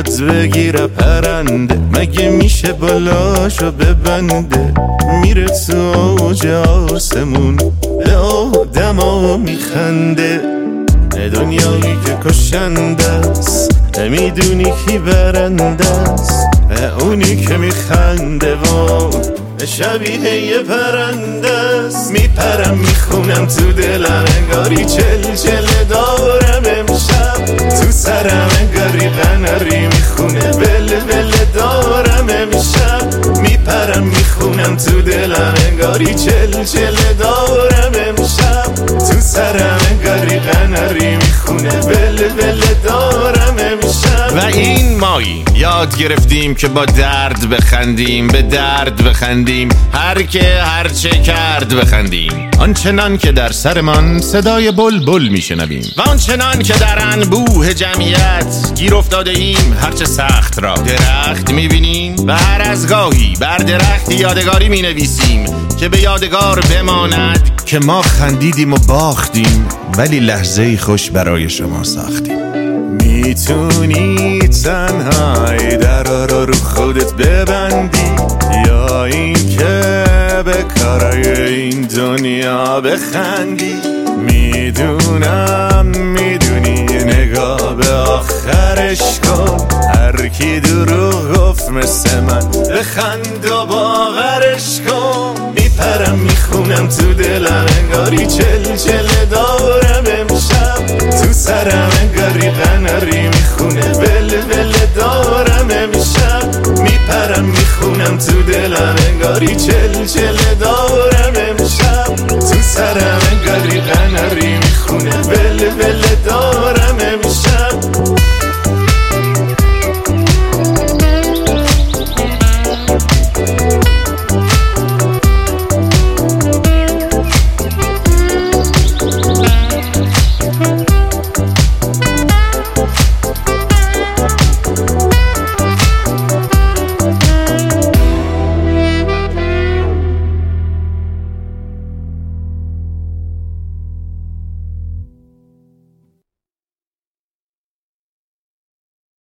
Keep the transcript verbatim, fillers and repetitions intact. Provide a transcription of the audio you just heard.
یاد بگیره پرنده، مگه میشه بالاشو ببنده، میره تو اوج آسمون به آدما میخنده. دنیایی که کشنده است، میدونی کی برنده است؟ اونی که میخنده و شبیه یه پرنده است. میپرم میخونم تو دلم انگاری چل چل دارم امشب، تو سرم انگاری قناری میخونه بل بل دارم امشب. میپرم میخونم تو دلم انگاری چل چل دارم امشب، تو سرم انگاری قناری میخونه بل بل دارم امشب. و این ماییم یاد گرفتیم که با درد بخندیم، به درد بخندیم، هر که هر چه کرد بخندیم. آنچنان که در سرمان صدای بلبل میشنویم و آنچنان که در انبوه جمعیت گیر افتاده ایم، هرچه سخت را درخت میبینیم و هر از گاهی بر درخت یادگاری مینویسیم که به یادگار بماند که ما خندیدیم و باختیم، ولی لحظه خوش برای شما ساختیم. میتونی تنهایی درا رو رو خودت ببندی، یا این که به کارای این دنیا بخندی. میدونم میدونی نگاه به آخرش کن، هر کی دروغ گفت مثل من بخند و باورش کن. میپرم میخونم تو دلم انگاری چل چل دارم امشب، تو سرم انگاری قناری میخونه بل بل دارم امشب. میپرم میخونم تو دلم انگاری چل چل دارم امشب، تو سرم انگاری قناری میخونه بل بل دارم امشب.